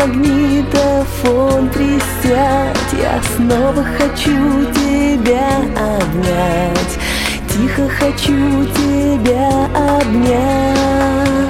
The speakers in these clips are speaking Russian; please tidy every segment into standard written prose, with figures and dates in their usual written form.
магнитофон трясять. Я снова хочу тебя обнять, тихо хочу тебя обнять.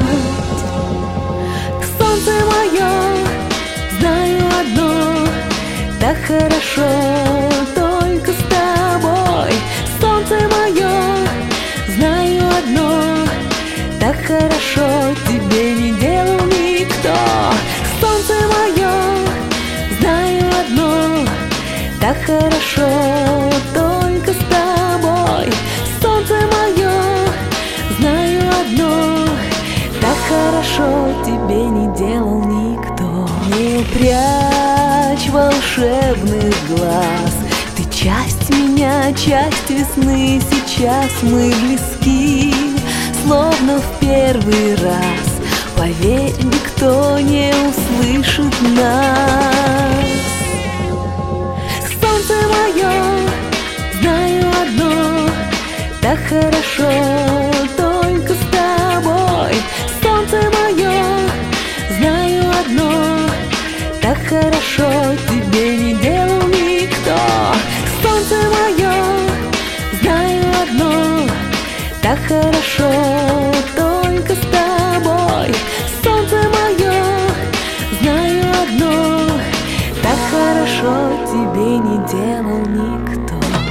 Солнце мое, знаю одно, так хорошо только с тобой. Солнце мое, знаю одно, так хорошо тебе не делал никто. Солнце мое, знаю одно, так хорошо только с тобой. Солнце мое, знаю одно, так хорошо тебе не делал никто. Не прячь волшебных глаз, ты часть меня, часть весны. Сейчас мы близки, словно в первый раз. Поверь, никто не услышит нас. Солнце мое, знаю одно, так хорошо только с тобой. Солнце мое, знаю одно, так хорошо тебе не делал никто. Солнце мое, знаю одно, так хорошо только с тобой. Солнце мое, знаю одно, так хорошо тебе не делал никто.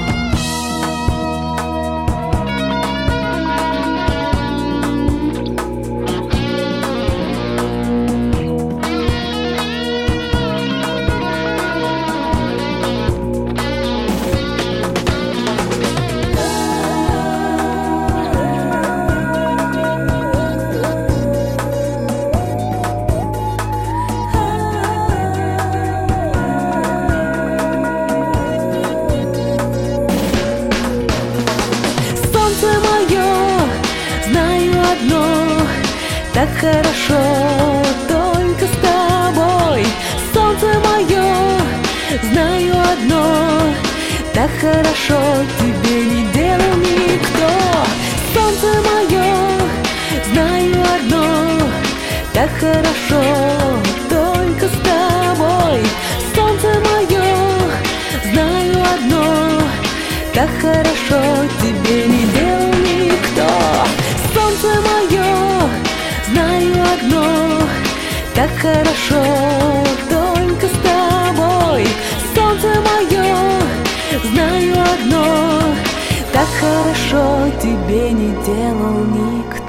Так хорошо только с тобой. Солнце мое, знаю одно, так хорошо тебе не делал никто. Солнце мое, знаю одно, так хорошо только с тобой. Солнце мое, знаю одно, так хорошо тебе не делал никто. Солнце мое, знаю одно, так хорошо только с тобой. Солнце мое, знаю одно, так хорошо тебе не делал никто.